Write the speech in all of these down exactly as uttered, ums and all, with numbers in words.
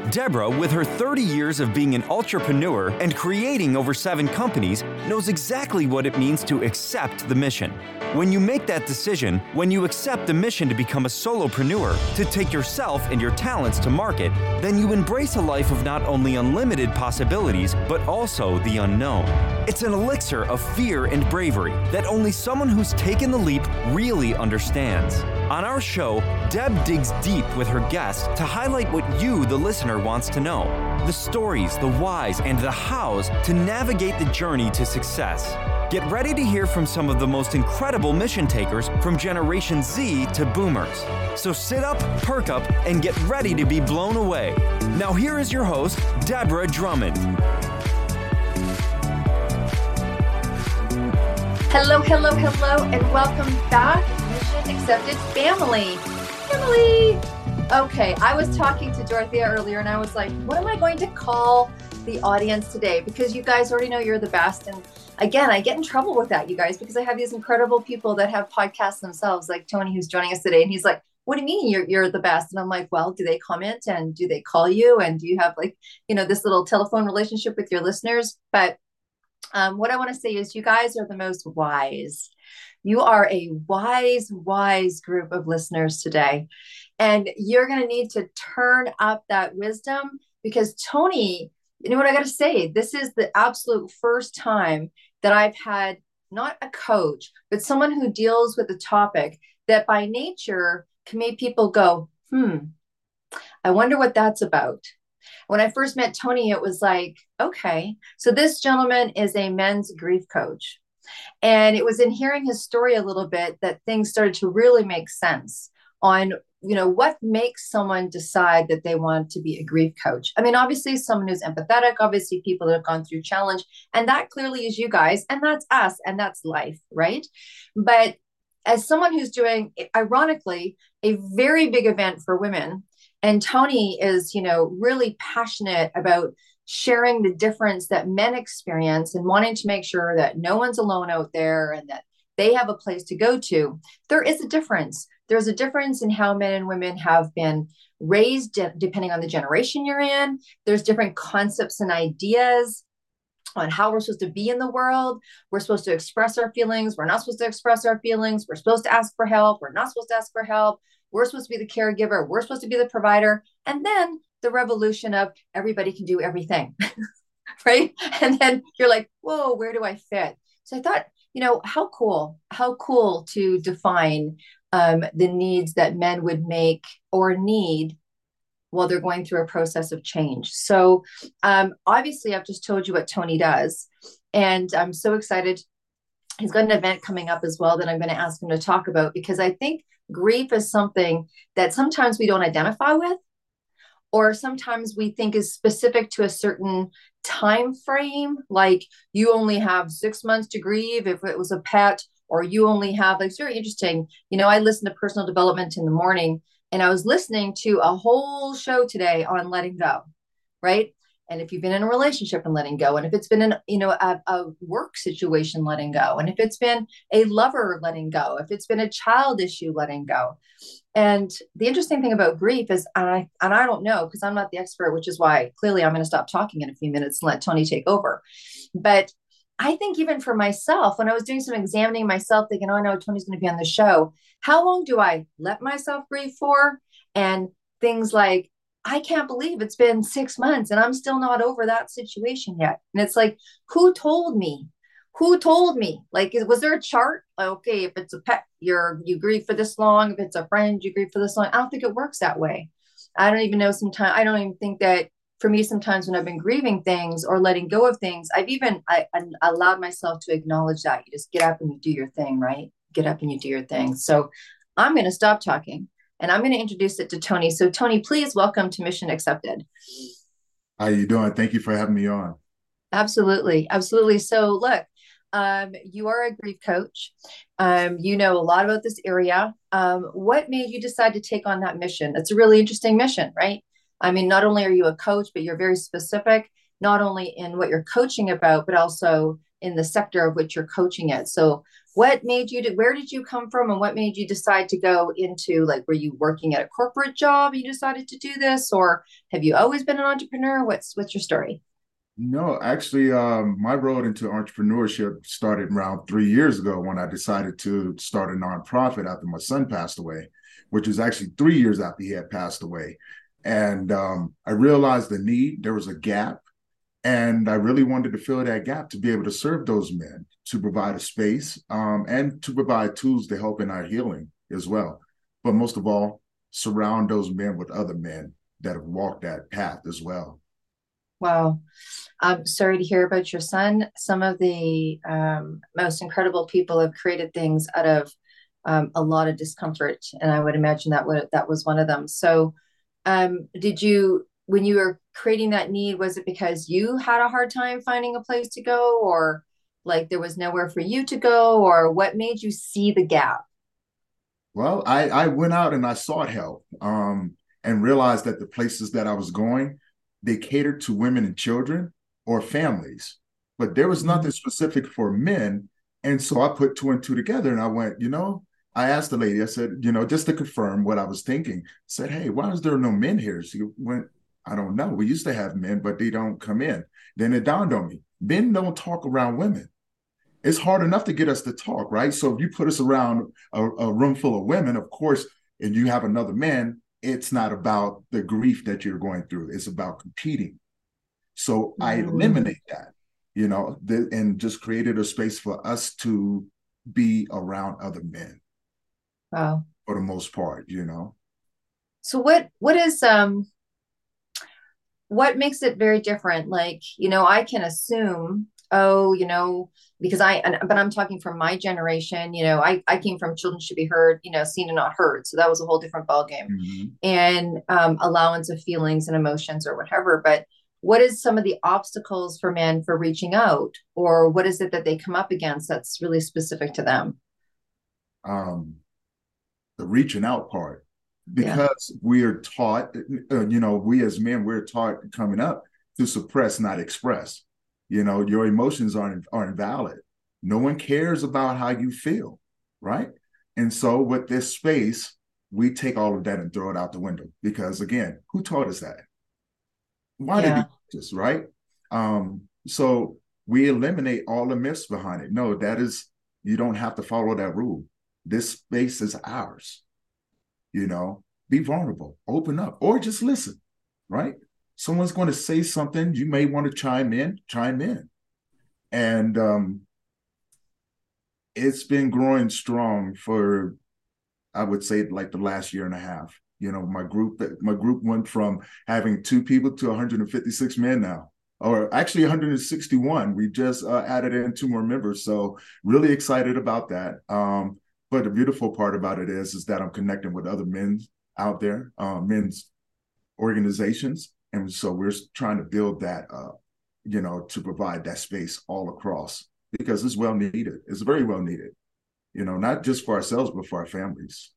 Deborah, with her thirty years of being an entrepreneur and creating over seven companies, knows exactly what it means to accept the mission. When you make that decision, when you accept the mission to become a solopreneur, to take yourself and your talents to market, then you embrace a life of not only unlimited possibilities, but also the unknown. It's an elixir of fear and bravery that only someone who's taken the leap really understands. On our show, Deb digs deep with her guests to highlight what you, the listener, wants to know. The stories, the whys, and the hows to navigate the journey to success. Get ready to hear from some of the most incredible mission takers from Generation Z to Boomers. So sit up, perk up, and get ready to be blown away. Now here is your host, Deborah Drummond. Hello, hello, hello, and welcome back, Mission Accepted family. Family! Okay, I was talking to Dorothea earlier, and I was like, what am I going to call the audience today? Because you guys already know you're the best. And again, I get in trouble with that, you guys, because I have these incredible people that have podcasts themselves, like Tony, who's joining us today. And he's like, what do you mean you're, you're the best? And I'm like, well, do they comment and do they call you? And do you have like, you know, this little telephone relationship with your listeners? But um, what I want to say is you guys are the most wise. You are a wise, wise group of listeners today. And you're going to need to turn up that wisdom because Tony, you know what I got to say? This is the absolute first time that I've had not a coach, but someone who deals with a topic that by nature can make people go, hmm, I wonder what that's about. When I first met Tony, it was like, okay, so this gentleman is a men's grief coach. And it was in hearing his story a little bit that things started to really make sense on, you know, what makes someone decide that they want to be a grief coach. I mean, obviously someone who's empathetic, obviously people that have gone through challenge, and that clearly is you guys, and that's us, and that's life, right? But as someone who's doing, ironically, a very big event for women, and Tony is, you know, really passionate about sharing the difference that men experience and wanting to make sure that no one's alone out there and that they have a place to go to. There is a difference. There's a difference in how men and women have been raised, depending on the generation you're in. There's different concepts and ideas on how we're supposed to be in the world. We're supposed to express our feelings. We're not supposed to express our feelings. We're supposed to ask for help. We're not supposed to ask for help. We're supposed to be the caregiver. We're supposed to be the provider. And then the revolution of everybody can do everything, right? And then you're like, whoa, where do I fit? So I thought, you know, how cool, how cool to define um, the needs that men would make or need while they're going through a process of change. So um, obviously I've just told you what Tony does, and I'm so excited. He's got an event coming up as well that I'm going to ask him to talk about, because I think grief is something that sometimes we don't identify with, or sometimes we think is specific to a certain time frame, like you only have six months to grieve if it was a pet, or you only have, like, it's very interesting. You know, I listen to personal development in the morning, and I was listening to a whole show today on letting go, right? And if you've been in a relationship and letting go, and if it's been in, you know, a, a work situation, letting go, and if it's been a lover letting go, if it's been a child issue, letting go. And the interesting thing about grief is, and I, and I don't know, because I'm not the expert, which is why clearly I'm going to stop talking in a few minutes and let Tony take over. But I think even for myself, when I was doing some examining myself, thinking, oh, I know Tony's going to be on the show, how long do I let myself grieve for? And things like, I can't believe it's been six months and I'm still not over that situation yet. And it's like, who told me? Who told me? Like, was there a chart? Like, okay, if it's a pet, you're, you grieve for this long. If it's a friend, you grieve for this long. I don't think it works that way. I don't even know sometimes. I don't even think that for me, sometimes when I've been grieving things or letting go of things, I've even I, I allowed myself to acknowledge that. You just get up and you do your thing, right? Get up and you do your thing. So I'm going to stop talking. And I'm going to introduce it to Tony. So Tony, please welcome to Mission Accepted. How you doing? Thank you for having me on. Absolutely. Absolutely. So look, um, you are a grief coach. Um, you know a lot about this area. Um, what made you decide to take on that mission? It's a really interesting mission, right? I mean, not only are you a coach, but you're very specific, not only in what you're coaching about, but also in the sector of which you're coaching it. So what made you, to, where did you come from and what made you decide to go into, like, were you working at a corporate job? You decided to do this, or have you always been an entrepreneur? What's, what's your story? No, actually, um, my road into entrepreneurship started around three years ago when I decided to start a nonprofit after my son passed away, which was actually three years after he had passed away. And um, I realized the need, there was a gap, and I really wanted to fill that gap to be able to serve those men, to provide a space, um, and to provide tools to help in our healing as well. But most of all, surround those men with other men that have walked that path as well. Wow. I'm sorry to hear about your son. Some of the um, most incredible people have created things out of um, a lot of discomfort, and I would imagine that would, that was one of them. So, um, did you, when you were creating that need, was it because you had a hard time finding a place to go, or like there was nowhere for you to go, or what made you see the gap? Well, I, I went out and I sought help, um, and realized that the places that I was going, they catered to women and children or families, but there was nothing specific for men. And so I put two and two together and I went, you know, I asked the lady, I said, you know, just to confirm what I was thinking, I said, hey, why is there no men here? She went, I don't know. We used to have men, but they don't come in. Then it dawned on me, men don't talk around women. It's hard enough to get us to talk, right? So if you put us around a, a room full of women, of course, and you have another man, it's not about the grief that you're going through. It's about competing. So I eliminate that, you know, th- and just created a space for us to be around other men. Wow. For the most part, you know. So what, what is, um, what makes it very different? Like, you know, I can assume, oh, you know, because I, and, but I'm talking from my generation, you know, I, I came from children should be heard, you know, seen and not heard. So that was a whole different ballgame, mm-hmm. and um, allowance of feelings and emotions or whatever. But what is some of the obstacles for men for reaching out, or what is it that they come up against that's really specific to them? Um, the reaching out part, because yeah. we are taught, uh, you know, we as men, we're taught coming up to suppress, not express. You know, your emotions aren't, aren't valid. No one cares about how you feel, right? And so with this space, we take all of that and throw it out the window because, again, who taught us that? Why yeah. did we just, right? Um, so we eliminate all the myths behind it. No, that is, you don't have to follow that rule. This space is ours. You know, be vulnerable, open up, or just listen, right? Someone's going to say something, you may want to chime in, chime in. And um, it's been growing strong for, I would say, like the last year and a half. You know, my group, my group went from having two people to one hundred fifty-six men now, or actually one hundred sixty-one. We just uh, added in two more members. So really excited about that. Um, but the beautiful part about it is, is that I'm connecting with other men out there, uh, men's organizations. And so we're trying to build that up, you know, to provide that space all across, because it's well needed. It's very well needed, you know, not just for ourselves, but for our families.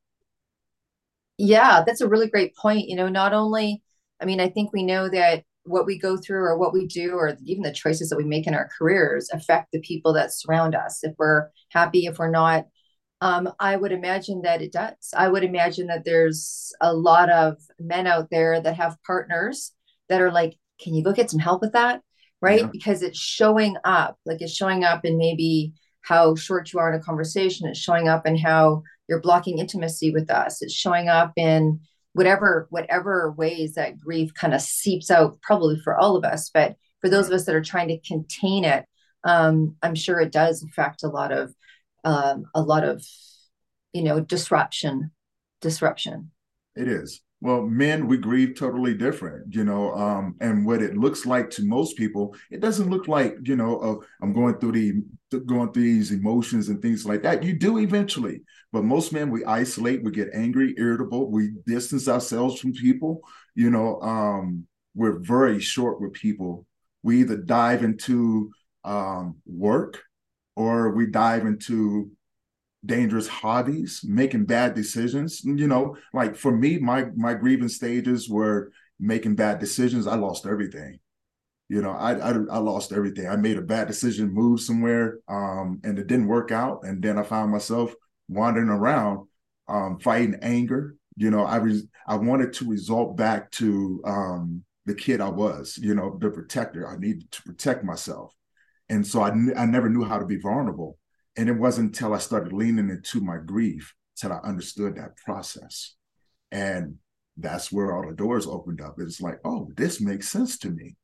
Yeah, that's a really great point. You know, not only, I mean, I think we know that what we go through or what we do, or even the choices that we make in our careers affect the people that surround us. If we're happy, if we're not, um, I would imagine that it does. I would imagine that there's a lot of men out there that have partners that are like, can you go get some help with that? Right? Yeah. Because it's showing up, like it's showing up in maybe how short you are in a conversation. It's showing up in how you're blocking intimacy with us. It's showing up in whatever, whatever ways that grief kind of seeps out, probably for all of us, but for those of us that are trying to contain it, um, I'm sure it does affect a lot of, um, a lot of, you know, disruption, disruption. It is. Well, men, we grieve totally different, you know, um, and what it looks like to most people, it doesn't look like, you know, uh, I'm going through the going through these emotions and things like that. You do eventually, but most men, we isolate, we get angry, irritable, we distance ourselves from people, you know, um, we're very short with people. We either dive into um, work or we dive into dangerous hobbies, making bad decisions. You know, like for me, my my grieving stages were making bad decisions. I lost everything. You know, I, I I lost everything. I made a bad decision, moved somewhere, um, and it didn't work out. And then I found myself wandering around, um, fighting anger. You know, I was I wanted to result back to um, the kid I was. You know, the protector. I needed to protect myself, and so I I never knew how to be vulnerable. And it wasn't until I started leaning into my grief till I understood that process, and that's where all the doors opened up. It's like, oh, this makes sense to me.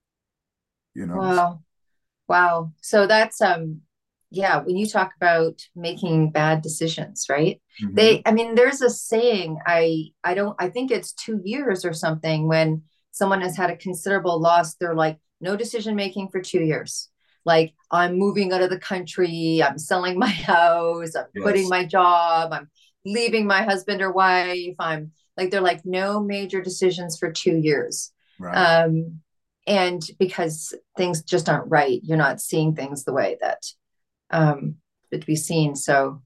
You know. Wow. Wow. So that's um yeah, when you talk about making bad decisions, right? Mm-hmm. They I mean there's a saying, I I don't I think it's two years or something, when someone has had a considerable loss, they're like no decision making for two years. Like, I'm moving out of the country, I'm selling my house, I'm quitting Yes. my job, I'm leaving my husband or wife. I'm like, they're like no major decisions for two years. Right. Um and because things just aren't right, you're not seeing things the way that um it be seen. So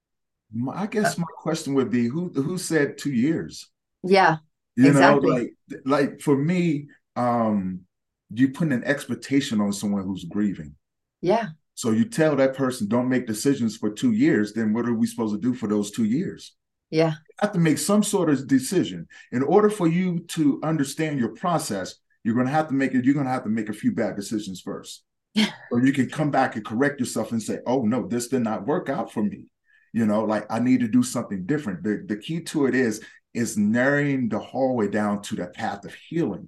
I uh, guess my question would be, who who said two years? yeah, You know, exactly. like like for me, um, you put an expectation on someone who's grieving. Yeah, So you tell that person, don't make decisions for two years, then what are we supposed to do for those two years? yeah, You have to make some sort of decision. In order for you to understand your process, you're gonna have to make it, you're gonna have to make a few bad decisions first. Or you can come back and correct yourself and say, oh no, this did not work out for me. You know, like I need to do something different. The, the key to it is is narrowing the hallway down to the path of healing.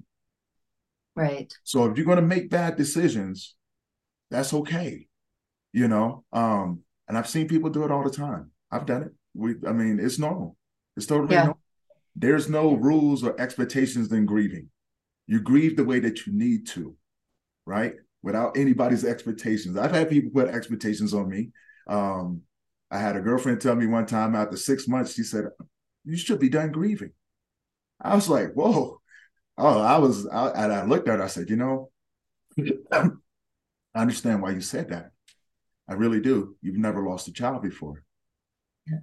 right. So if you're going to make bad decisions, that's okay. You know, um, and I've seen people do it all the time. I've done it. We, I mean, it's normal. It's totally Yeah, normal. There's no rules or expectations in grieving. You grieve the way that you need to, right? Without anybody's expectations. I've had people put expectations on me. Um, I had a girlfriend tell me one time after six months, she said, you should be done grieving. I was like, whoa. Oh, I was, I, and I looked at her, I said, you know, I understand why you said that. I really do. You've never lost a child before. yeah,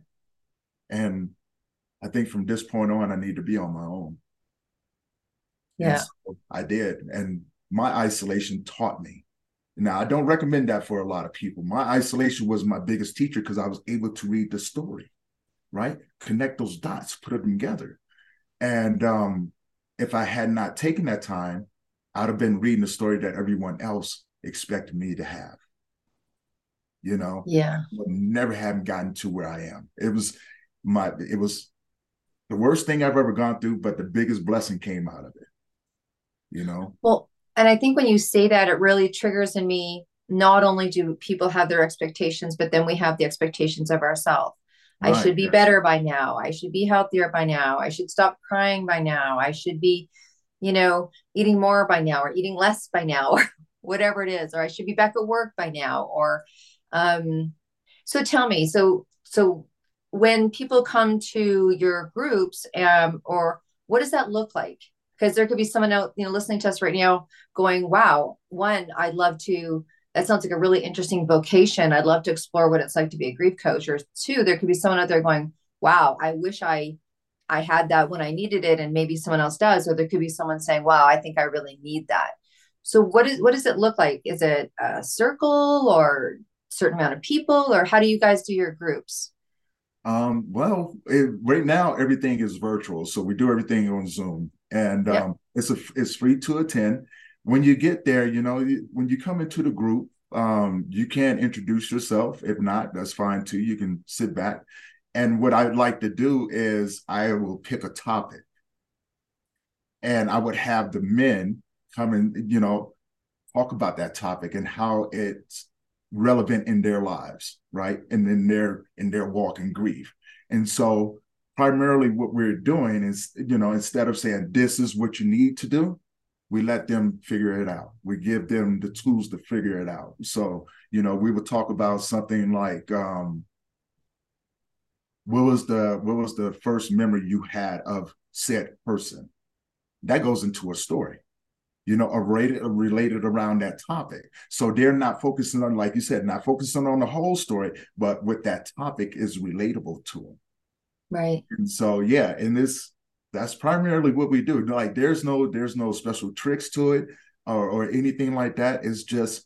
And I think from this point on, I need to be on my own. And yeah. so I did. And my isolation taught me. Now, I don't recommend that for a lot of people. My isolation was my biggest teacher because I was able to read the story, right? Connect those dots, put them together. And um, if I had not taken that time, I'd have been reading the story that everyone else expected me to have. You know, Yeah. I never haven't gotten to where I am. It was my, it was the worst thing I've ever gone through, but the biggest blessing came out of it. You know? Well, and I think when you say that, it really triggers in me, not only do people have their expectations, but then we have the expectations of ourselves. I Right. should be Yes. better by now. I should be healthier by now. I should stop crying by now. I should be, you know, eating more by now, or eating less by now, or whatever it is, or I should be back at work by now. Or um so tell me, so so when people come to your groups, um or what does that look like? Because there could be someone out, you know, listening to us right now going, wow, one, I'd love to, that sounds like a really interesting vocation. I'd love to explore what it's like to be a grief coach. Or two, there could be someone out there going, wow, I wish I I had that when I needed it, and maybe someone else does. Or there could be someone saying, wow, I think I really need that. So what is what does it look like? Is it a circle or certain amount of people, or how do you guys do your groups? Um, well, it, right now everything is virtual, so we do everything on Zoom, and Yep. um, it's a it's free to attend. When you get there, you know, when you come into the group, um, you can introduce yourself. If not, that's fine too. You can sit back. And what I'd like to do is I will pick a topic, and I would have the men come and, you know, talk about that topic and how it's relevant in their lives, right? And in their in their walk in grief. And so primarily what we're doing is, you know, instead of saying this is what you need to do, we let them figure it out. We give them the tools to figure it out. So, you know, we would talk about something like um, what was the what was the first memory you had of said person? That goes into a story, you know, a rated, a related around that topic. So they're not focusing on, like you said, not focusing on the whole story, but what that topic is relatable to them. Right. And so, yeah, and this, that's primarily what we do. Like, there's no, there's no special tricks to it. or, or anything like that. It's just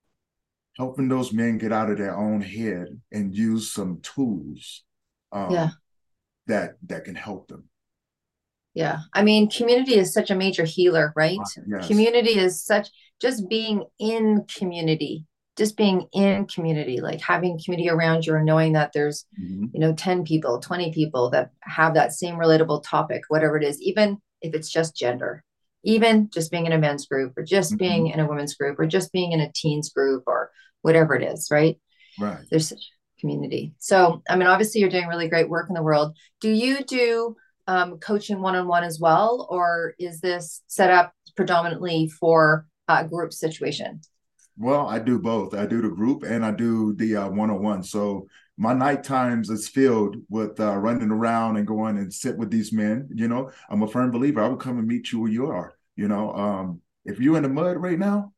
helping those men get out of their own head and use some tools um, Yeah. that that can help them. Yeah. I mean, community is such a major healer, right? Uh, yes. Community is such, just being in community, just being in community, like having community around you and knowing that there's, Mm-hmm. you know, ten people, twenty people that have that same relatable topic, whatever it is, even if it's just gender, even just being in a men's group or just Mm-hmm. being in a women's group or just being in a teens group or whatever it is, right? Right. There's such community. So, I mean, obviously you're doing really great work in the world. Do you do um, coaching one-on-one as well, or is this set up predominantly for a group situation? Well, I do both. I do the group and I do the uh, one-on-one. So my night times is filled with uh, running around and going and sit with these men. You know, I'm a firm believer. I will come and meet you where you are. You know, um, if you're in the mud right now,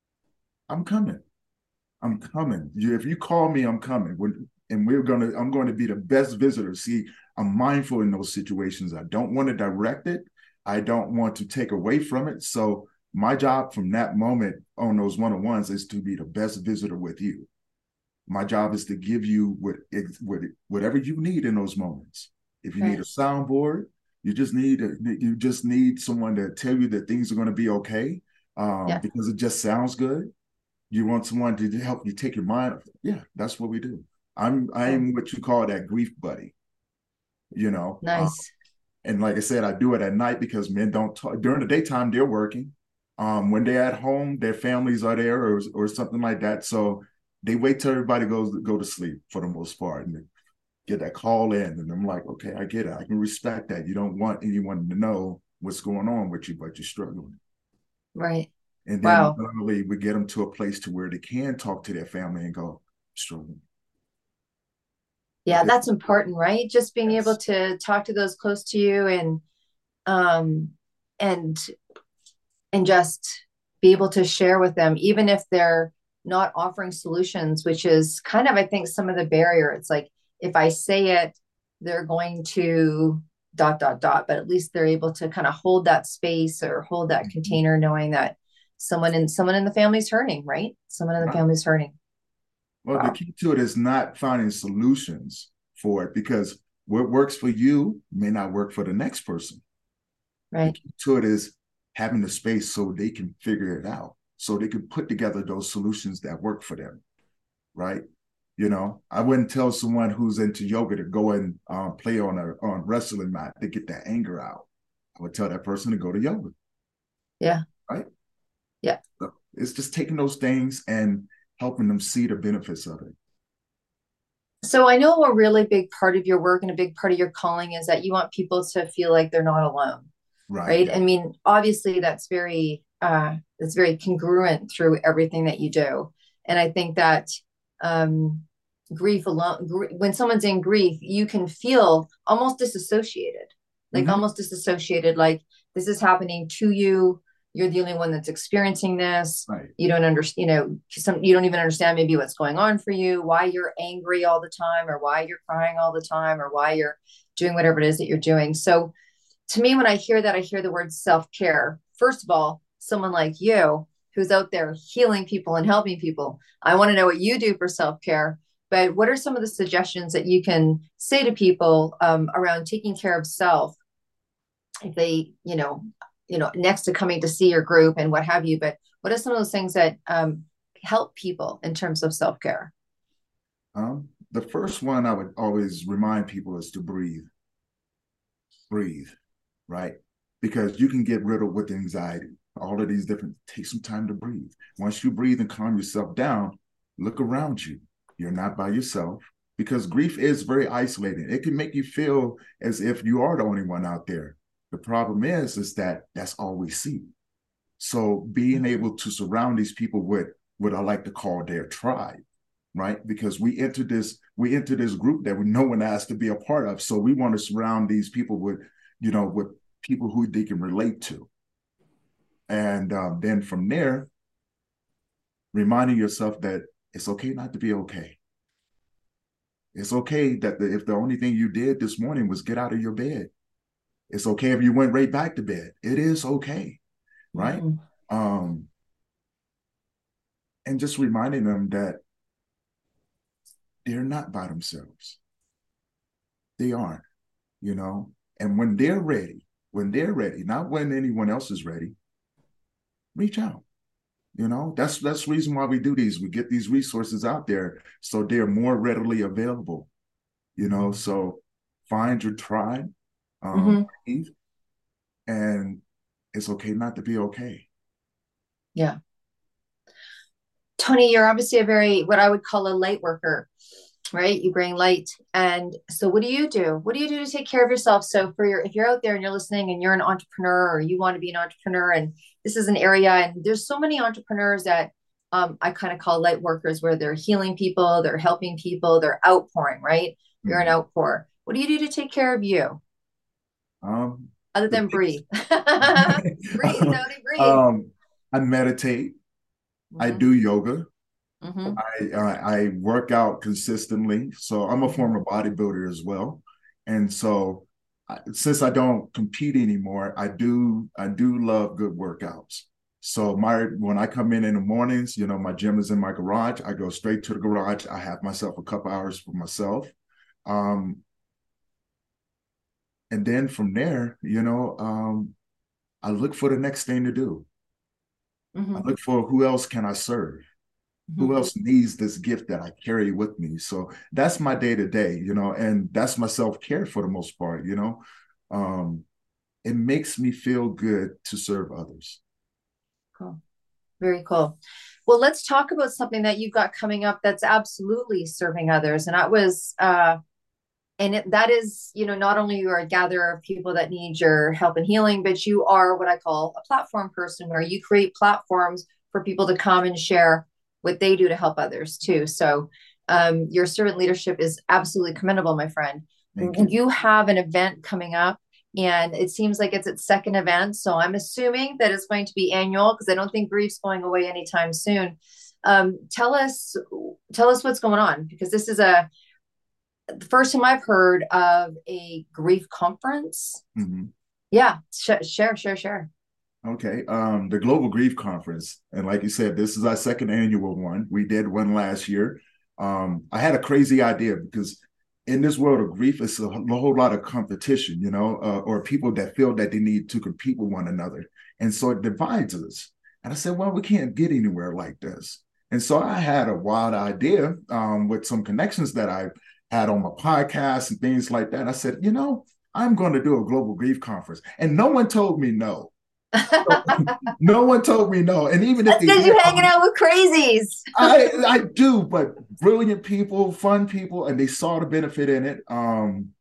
I'm coming. I'm coming. You, if you call me, I'm coming. When, and we're gonna, I'm going to be the best visitor. See, I'm mindful in those situations. I don't want to direct it. I don't want to take away from it. So my job from that moment on those one-on-ones is to be the best visitor with you. My job is to give you what, what whatever you need in those moments. If you Right. need a soundboard, you just need a, you just need someone to tell you that things are going to be okay um, Yeah. because it just sounds good. You want someone to help you take your mind off. Yeah, that's what we do. I'm I'm what you call that grief buddy. You know, um, Nice. and like I said, I do it at night because men don't talk during the daytime. They're working. Um, when they're at home, their families are there or or something like that. So they wait till everybody goes to go to sleep for the most part and get that call in. And I'm like, okay, I get it. I can respect that. You don't want anyone to know what's going on with you, but you're struggling. Right. And then Wow. finally we get them to a place to where they can talk to their family and go, struggling. Yeah, that's important, right? Just being Yes. able to talk to those close to you and um and and just be able to share with them, even if they're not offering solutions, which is kind of, I think, some of the barrier. It's like, if I say it, they're going to dot, dot, dot, but at least they're able to kind of hold that space or hold that Mhm. container, knowing that someone in someone in the family's hurting, right? Someone in the Right. family's hurting. Well, the Wow. key to it is not finding solutions for it because what works for you may not work for the next person. The Right. key to it is having the space so they can figure it out, so they can put together those solutions that work for them, right? You know, I wouldn't tell someone who's into yoga to go and uh, play on a on wrestling mat to get that anger out. I would tell that person to go to yoga, Yeah. right? Yeah. So it's just taking those things and helping them see the benefits of it. So I know a really big part of your work and a big part of your calling is that you want people to feel like they're not alone. Right. Right. Yeah. I mean, obviously that's very, uh, it's very congruent through everything that you do. And I think that, um, grief alone, gr- when someone's in grief, you can feel almost disassociated, like Mhm. almost disassociated, like this is happening to you. You're the only one that's experiencing this. Right. You don't understand, you know, some, you don't even understand maybe what's going on for you, why you're angry all the time, or why you're crying all the time, or why you're doing whatever it is that you're doing. So, to me, when I hear that, I hear the word self-care. First of all, someone like you who's out there healing people and helping people, I want to know what you do for self-care. But what are some of the suggestions that you can say to people um, around taking care of self if they, you know, you know, next to coming to see your group and what have you? But what are some of those things that um, help people in terms of self-care? Um, the first one I would always remind people is to breathe. Breathe, right? Because you can get rid of with anxiety. All of these different, take some time to breathe. Once you breathe and calm yourself down, look around you. You're not by yourself because grief is very isolating. It can make you feel as if you are the only one out there. The problem is, is that that's all we see. So being able to surround these people with what I like to call their tribe, right? Because we enter this, we enter this group that no one asked to be a part of. So we want to surround these people with, you know, with people who they can relate to. And um, then from there, reminding yourself that it's okay not to be okay. It's okay that the, if the only thing you did this morning was get out of your bed, it's okay if you went right back to bed. It is okay, right? Mhm. Um, and just reminding them that they're not by themselves. They aren't, you know. And when they're ready, when they're ready, not when anyone else is ready, reach out. You know, that's that's the reason why we do these. We get these resources out there so they're more readily available. You know, so find your tribe, um, Mm-hmm. and it's okay not to be okay. Yeah. Tony, you're obviously a very, what I would call a light worker, right? You bring light. And so what do you do? What do you do to take care of yourself? So for your, if you're out there and you're listening and you're an entrepreneur or you want to be an entrepreneur, and this is an area, and there's so many entrepreneurs that um, I kind of call light workers, where they're healing people, they're helping people, they're outpouring, right? You're an Mhm. outpour. What do you do to take care of you Um, other the than breathe? Breathe, things, Tony, breathe. um, I meditate. I Mm-hmm, do yoga. mm-hmm, I, uh, I work out consistently. So I'm a mm-hmm. former bodybuilder as well. And so I, since I don't compete anymore, I do I do love good workouts. So my when I come in in the mornings, you know, my gym is in my garage. I go straight to the garage. I have myself a couple hours for myself. Um, and then from there, you know, um, I look for the next thing to do. I Mm-hmm. look for who else can I serve? Mm-hmm. Who else needs this gift that I carry with me? So that's my day to day, you know, and that's my self care for the most part, you know. Um, it makes me feel good to serve others. Cool. Very cool. Well, let's talk about something that you've got coming up that's absolutely serving others. And that was, uh, and it, that is, you know, not only you are a gatherer of people that need your help and healing, but you are what I call a platform person, where you create platforms for people to come and share what they do to help others too. So um, your servant leadership is absolutely commendable, my friend. Thank you. You have an event coming up, and it seems like it's its second event. So I'm assuming that it's going to be annual, because I don't think grief's going away anytime soon. Um, tell us, tell us what's going on, because this is a the first time I've heard of a grief conference. Mhm. Yeah, sh- share, share, share. Okay. Um, the Global Grief Conference. And like you said, this is our second annual one. We did one last year. Um, I had a crazy idea because in this world of grief, it's a whole lot of competition, you know, uh, or people that feel that they need to compete with one another. And so it divides us. And I said, well, we can't get anywhere like this. And so I had a wild idea um, with some connections that I had on my podcast and things like that. I said, you know, I'm going to do a global grief conference. And no one told me no. So, That's no one told me no. And even if they because did, you're hanging um, out with crazies. I I do, but brilliant people, fun people, and they saw the benefit in it. Um,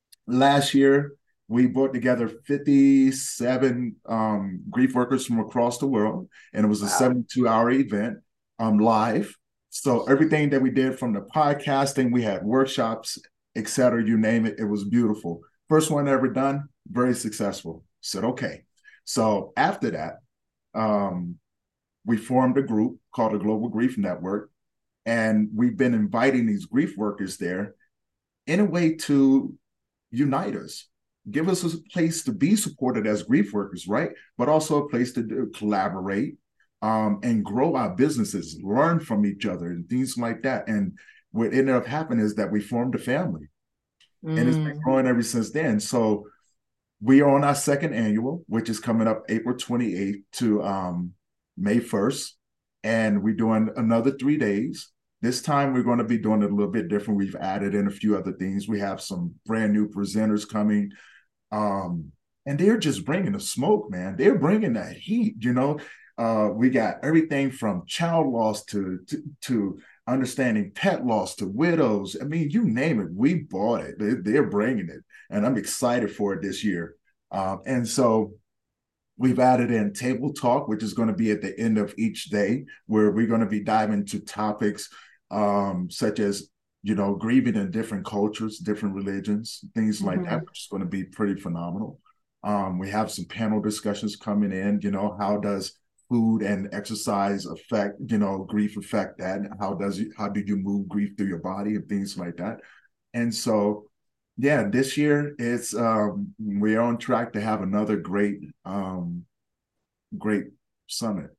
last year we brought together fifty-seven um, grief workers from across the world, and it was a Wow. seventy-two hour event um, live. So everything that we did, from the podcasting, we had workshops, et cetera, you name it, it was beautiful. First one ever done, very successful. Said, okay. So after that, um, we formed a group called the Global Grief Network, and we've been inviting these grief workers there in a way to unite us, give us a place to be supported as grief workers, right? But also a place to do, collaborate um, and grow our businesses, learn from each other, and things like that. And what ended up happening is that we formed a family, and it's been Mm. growing ever since then. So we are on our second annual, which is coming up April twenty-eighth to um, May first. And we're doing another three days. This time we're going to be doing it a little bit different. We've added in a few other things. We have some brand new presenters coming. Um, and they're just bringing the smoke, man. They're bringing that heat, you know. Uh, we got everything from child loss to, to, to understanding pet loss to widows. I mean, you name it, we bought it. They, they're bringing it, and I'm excited for it this year. Um, and so we've added in table talk, which is going to be at the end of each day, where we're going to be diving into topics um, such as, you know, grieving in different cultures, different religions, things like that, Mhm. which is going to be pretty phenomenal. Um, we have some panel discussions coming in. You know, how does food and exercise affect, you know, grief affect that? How does it, how do you move grief through your body and things like that? And so, yeah, this year it's um, we're on track to have another great, um, great summit.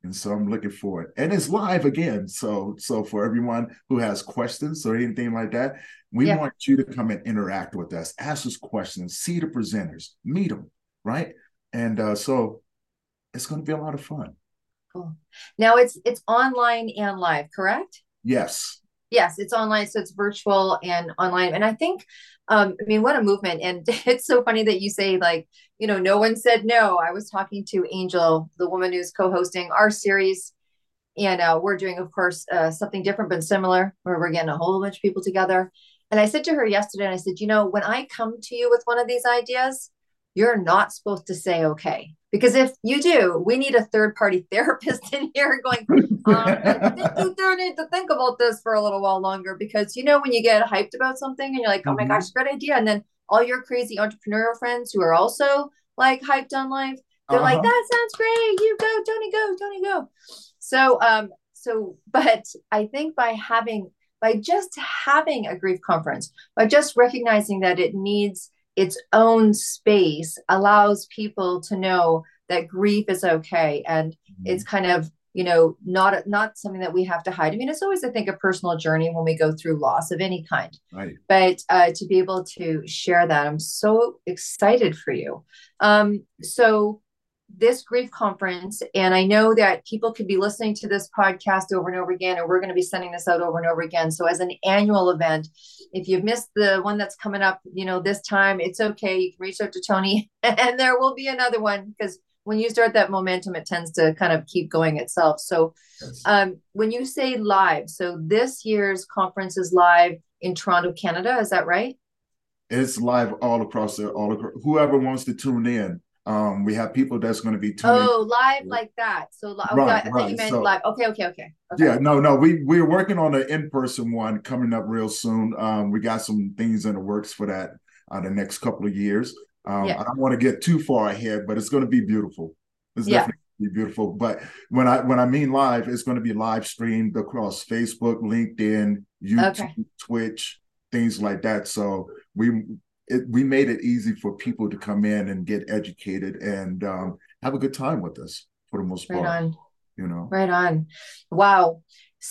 And so I'm looking forward. And it's live again. So, so for everyone who has questions or anything like that, we Yeah. want you to come and interact with us, ask us questions, see the presenters, meet them, right? And uh, so it's going to be a lot of fun. Cool. Now it's it's online and live, correct? Yes. Yes, it's online, so it's virtual and online. And I think, um, I mean, what a movement. And it's so funny that you say, like, you know, no one said no. I was talking to Angel, the woman who's co-hosting our series, and uh, we're doing, of course, uh, something different but similar, where we're getting a whole bunch of people together. And I said to her yesterday, and I said, you know, when I come to you with one of these ideas, you're not supposed to say okay. Because if you do, we need a third party therapist in here going, um, I think you do need to think about this for a little while longer. Because, you know, when you get hyped about something and you're like, oh my Mm-hmm. gosh, great idea. And then all your crazy entrepreneurial friends who are also like hyped on life, they're Uh-huh. like, that sounds great. You go, Tony, go, Tony, go. So, um, so, but I think by having, by just having a grief conference, by just recognizing that it needs its own space, allows people to know that grief is okay. And Mm-hmm. it's kind of, you know, not, not something that we have to hide. I mean, it's always, I think, a personal journey when we go through loss of any kind, Right. but uh, to be able to share that, I'm so excited for you. Um, so this grief conference, and I know that people could be listening to this podcast over and over again, and we're going to be sending this out over and over again. So as an annual event, if you've missed the one that's coming up, you know, this time, it's okay. You can reach out to Tony and there will be another one, because when you start that momentum, it tends to kind of keep going itself. So Yes. um, when you say live, so this year's conference is live in Toronto, Canada. Is that right? It's live all across the, all across, whoever wants to tune in. Um, we have people that's going to be tuning. Oh, live like that. So li- oh, Right, I thought right. you meant So- live. Okay, okay, okay. Okay. Yeah, no, no, we we're working on an in-person one coming up real soon. Um, we got some things in the works for that uh, the next couple of years. Um, Yeah. I don't want to get too far ahead, but it's going to be beautiful. It's Yeah. definitely gonna be beautiful. But when I when I mean live, it's going to be live streamed across Facebook, LinkedIn, YouTube, Okay. Twitch, things like that. So we it, we made it easy for people to come in and get educated and um, have a good time with us for the most Right part. on. You know. Right on. Wow.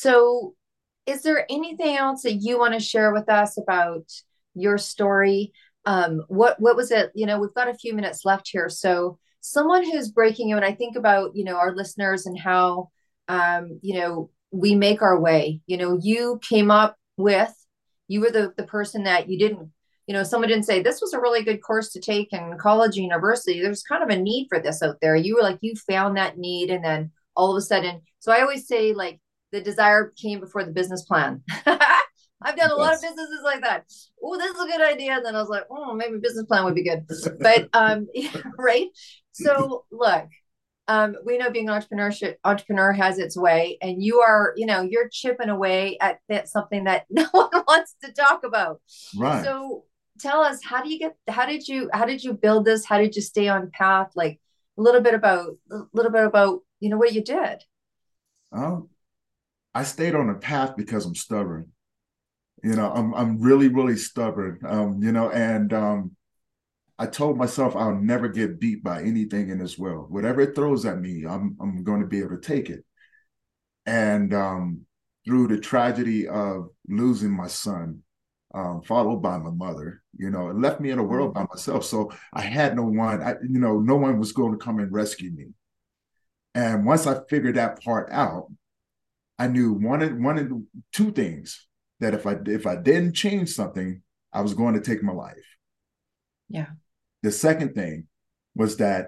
So is there anything else that you want to share with us about your story? Um, what what was it? You know, we've got a few minutes left here. So someone who's breaking out, I think about, you know, our listeners and how um, you know, we make our way. You know, you came up with, you were the the person that you didn't, you know, someone didn't say this was a really good course to take in college or university. There's kind of a need for this out there. You were like, you found that need, and then all of a sudden, so I always say, like, the desire came before the business plan. I've done a lot of Yes. businesses like that. Oh, this is a good idea. And then I was like, oh, maybe business plan would be good. But um, right. So look, um, we know being an entrepreneurship entrepreneur has its way, and you are, you know, you're chipping away at that, something that no one wants to talk about. Right. So tell us, how do you get, how did you, how did you build this? How did you stay on path? Like a little bit about, a little bit about, you know, what you did. Um, I stayed on a path because I'm stubborn. You know, I'm I'm really, really stubborn. Um, you know, and um, I told myself I'll never get beat by anything in this world. Whatever it throws at me, I'm I'm going to be able to take it. And um, through the tragedy of losing my son, um, followed by my mother, you know, it left me in a world by myself. So I had no one, I, you know, no one was going to come and rescue me. And once I figured that part out, I knew one of one of two things, that if I if I didn't change something, I was going to take my life. Yeah. The second thing was that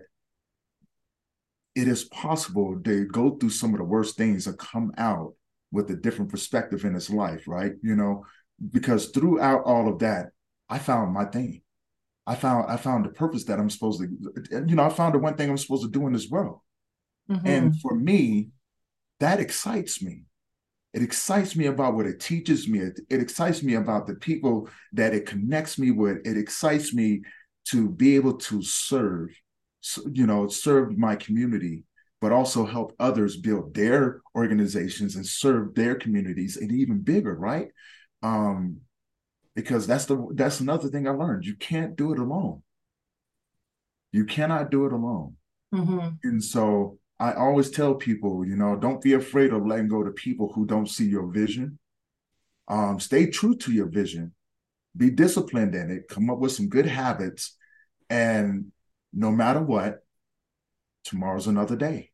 it is possible to go through some of the worst things and come out with a different perspective in his life, right? You know, because throughout all of that, I found my thing. I found I found the purpose that I'm supposed to, you know, I found the one thing I'm supposed to do in this world. Mm-hmm. And for me, that excites me. It excites me about what it teaches me. It, it excites me about the people that it connects me with. It excites me to be able to serve, you know, serve my community, but also help others build their organizations and serve their communities, and even bigger, right? Um, because that's the that's another thing I learned. You can't do it alone. You cannot do it alone. Mm-hmm. And so I always tell people, you know, don't be afraid of letting go to people who don't see your vision. Um, stay true to your vision. Be disciplined in it. Come up with some good habits. And no matter what, tomorrow's another day.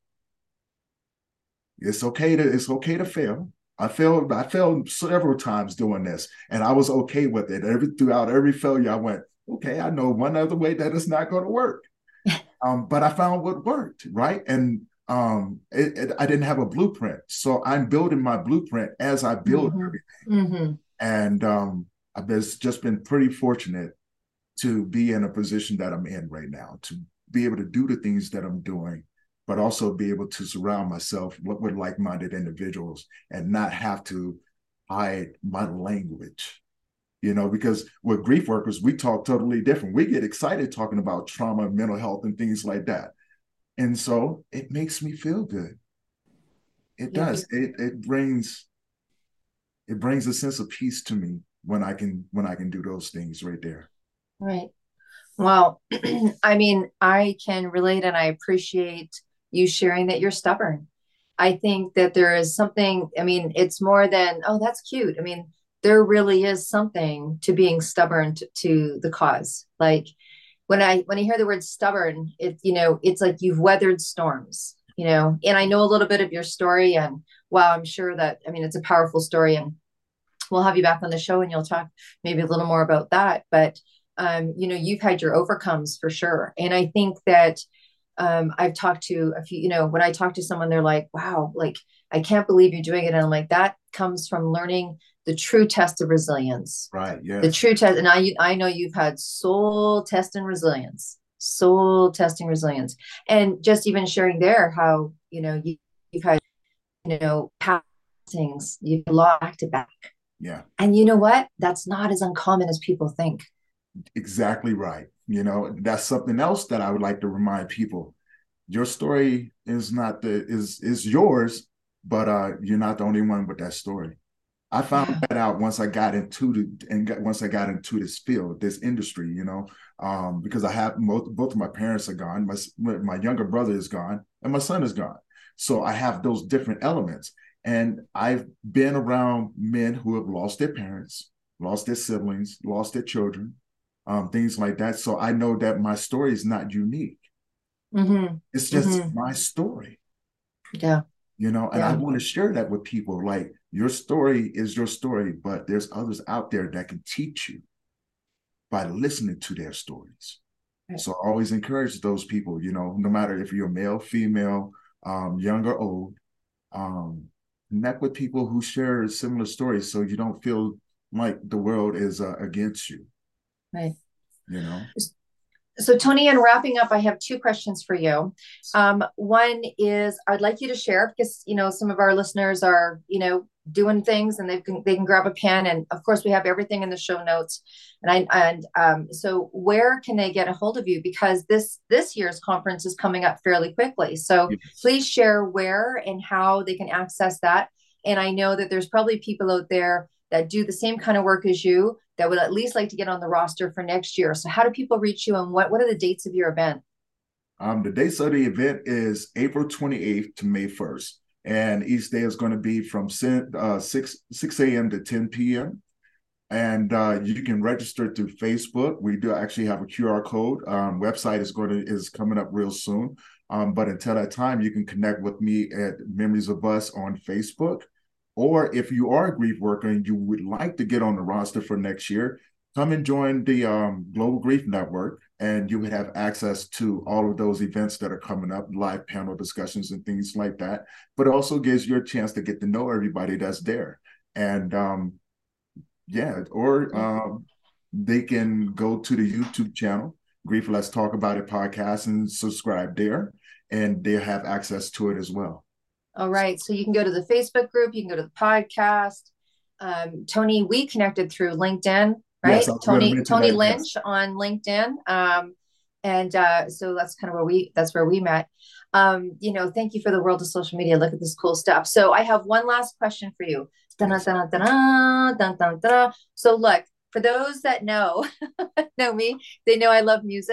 It's okay to it's okay to fail. I failed. I failed several times doing this, and I was okay with it. Every throughout every failure, I went, okay, I know one other way that it's not going to work. Um, but I found what worked, right? And um, it, it, I didn't have a blueprint, so I'm building my blueprint as I build Mm-hmm. everything. Mm-hmm. And um, I've just been pretty fortunate to be in a position that I'm in right now, to be able to do the things that I'm doing, but also be able to surround myself with, with like-minded individuals and not have to hide my language. You know, because with grief workers, we talk totally different. We get excited talking about trauma, mental health, and things like that. And so it makes me feel good. It Yeah. does. It it brings it brings a sense of peace to me when I can when I can do those things right there. Right. Well, I mean, I can relate and I appreciate you sharing that you're stubborn. I think that there is something, I mean, it's more than, oh, that's cute. I mean, there really is something to being stubborn to, to the cause. Like when I when I hear the word stubborn, it, you know, it's like you've weathered storms, you know, and I know a little bit of your story, and wow, I'm sure that, I mean, it's a powerful story, and we'll have you back on the show and you'll talk maybe a little more about that. But um, you know, you've had your overcomes for sure. And I think that um, I've talked to a few, you know, when I talk to someone, they're like, wow, like, I can't believe you're doing it. And I'm like, that comes from learning the true test of resilience, Right. the Yes. true test. And I, I know you've had soul testing resilience, soul testing resilience. And just even sharing there how, you know, you, you've had, you know, past things, you've lost back to back. Yeah. And you know what? That's not as uncommon as people think. Exactly right. You know, that's something else that I would like to remind people. Your story is not the is is yours, but uh you're not the only one with that story. I found Yeah. that out once I got into the and got, once I got into this field, this industry, you know, um, because I have both both of my parents are gone, my my younger brother is gone, and my son is gone. So I have those different elements, and I've been around men who have lost their parents, lost their siblings, lost their children, um, things like that. So I know that my story is not unique. Mm-hmm. It's just Mm-hmm. my story. Yeah. You know, and I Yeah. want to share that with people. Like, your story is your story, but there's others out there that can teach you by listening to their stories. Right. So I always encourage those people, you know, no matter if you're male, female, um, young or old, um, connect with people who share similar stories so you don't feel like the world is uh, against you. Right. You know? So, Tony, in wrapping up, I have two questions for you. Um, one is I'd like you to share, because, you know, some of our listeners are, you know, doing things and they can, they can grab a pen. And of course, we have everything in the show notes. And I, and um, so where can they get a hold of you? Because this, this year's conference is coming up fairly quickly. So Yes. please share where and how they can access that. And I know that there's probably people out there that do the same kind of work as you that would at least like to get on the roster for next year. So how do people reach you, and what, what are the dates of your event? Um, the dates of the event is April twenty-eighth to May first. And each day is going to be from uh, six, six a.m. to ten p.m. And uh, you can register through Facebook. We do actually have a Q R code. Um, website is going to is coming up real soon. Um, but until that time, you can connect with me at Memories of Us on Facebook. Or if you are a grief worker and you would like to get on the roster for next year, come and join the um, Global Grief Network, and you would have access to all of those events that are coming up, live panel discussions and things like that. But it also gives you a chance to get to know everybody that's there. And um, yeah, or um, they can go to the YouTube channel, Grief Let's Talk About It podcast, and subscribe there, and they have access to it as well. All right. So you can go to the Facebook group, you can go to the podcast. Um, Tony, we connected through LinkedIn, right? Yes, I was going to Tony, mention Tony that, Lynch yes. on LinkedIn. Um, and uh, so that's kind of where we, that's where we met. Um, you know, thank you for the world of social media. Look at this cool stuff. So I have one last question for you. Dun, Yes. dun, dun, dun, dun, dun, dun. So look, for those that know, know me, they know I love music.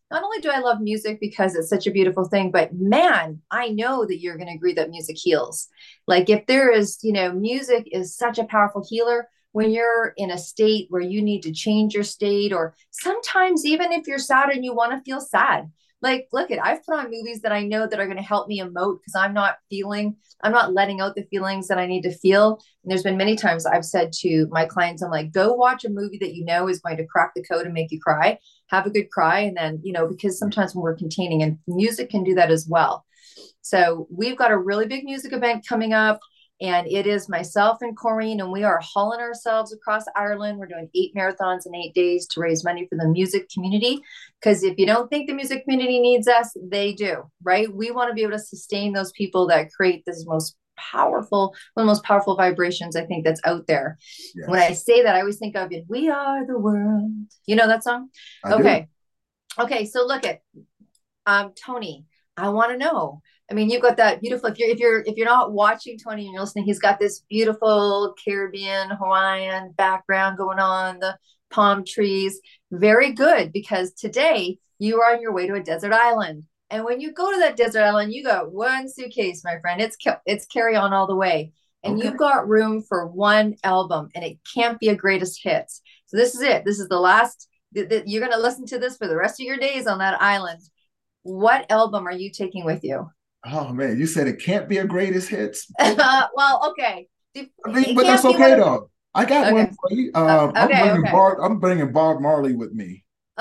not only do I love music because it's such a beautiful thing, but man, I know that you're going to agree that music heals. Like if there is, you know, music is such a powerful healer when you're in a state where you need to change your state, or sometimes even if you're sad and you want to feel sad. Like, look at, I've put on movies that I know that are going to help me emote because I'm not feeling, I'm not letting out the feelings that I need to feel. And there's been many times I've said to my clients, I'm like, go watch a movie that you know is going to crack the code and make you cry. Have a good cry. And then, you know, because sometimes when we're containing, and music can do that as well. So we've got a really big music event coming up. And it is myself and Corrine, and we are hauling ourselves across Ireland. We're doing eight marathons in eight days to raise money for the music community. Because if you don't think the music community needs us, they do, right? We want to be able to sustain those people that create this most powerful, one of the most powerful vibrations I think that's out there. Yes. When I say that, I always think of it, we are the world. You know that song? I okay. do. Okay, so look at um, Tony. I want to know. I mean, you've got that beautiful, if you're, if you're, if you're not watching Tony and you're listening, he's got this beautiful Caribbean, Hawaiian background going on, the palm trees. Very good, because today you are on your way to a desert island. And when you go to that desert island, you got one suitcase, my friend. It's, it's carry on all the way. And okay. You've got room for one album, and it can't be a greatest hits. So this is it. This is the last, th- th- you're going to listen to this for the rest of your days on that island. What album are you taking with you? Oh man, you said it can't be a greatest hits. uh, well, okay. I mean, but that's okay of... though. I got okay. one for you. Um, okay, I'm bringing okay. Bob. I'm bringing Bob Marley with me.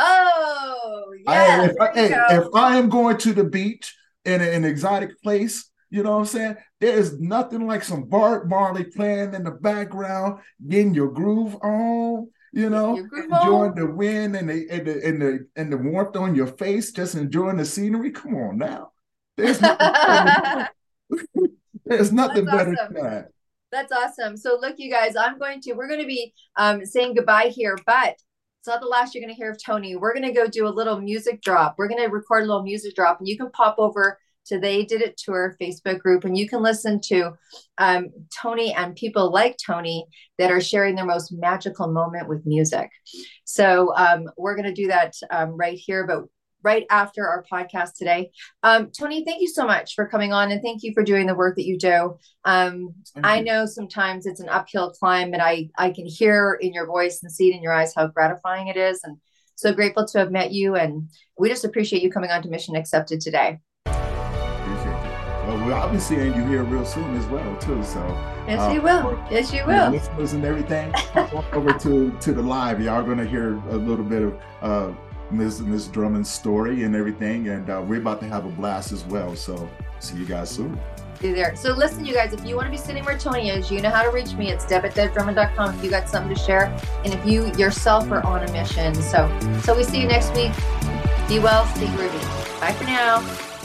Oh, yeah. I, if, I, hey, if I am going to the beach in a, an exotic place, you know what I'm saying? There is nothing like some Bob Marley playing in the background, getting your groove on. You know, enjoying the wind and the, and the and the and the warmth on your face, just enjoying the scenery. Come on now. There's nothing better, there's nothing better awesome. than that. That's awesome. So look, you guys, I'm going to, we're going to be um, saying goodbye here, but it's not the last you're going to hear of Tony. We're going to go do a little music drop. We're going to record a little music drop, and you can pop over to They Did It Tour Facebook group, and you can listen to um, Tony and people like Tony that are sharing their most magical moment with music. So um, we're going to do that um, right here, but right after our podcast today. Um, Tony, thank you so much for coming on, and thank you for doing the work that you do. Um, I know sometimes it's an uphill climb, and I, I can hear in your voice and see it in your eyes how gratifying it is. And so grateful to have met you. And we just appreciate you coming on to Mission Accepted today. Appreciate it. Well, I'll be seeing you here real soon as well, too. So yes, uh, you will. Yes, you will. Listeners and everything, walk over to to the live. Y'all going to hear a little bit of uh, Miz Miz Drummond's story and everything, and uh, we're about to have a blast as well. So see you guys soon. Be there. So listen, you guys, if you want to be sitting where Tony is, you know how to reach me. It's deb at deb drummond dot com if you got something to share, and if you yourself are on a mission. So, so we see you next week. Be well, stay groovy. Bye for now.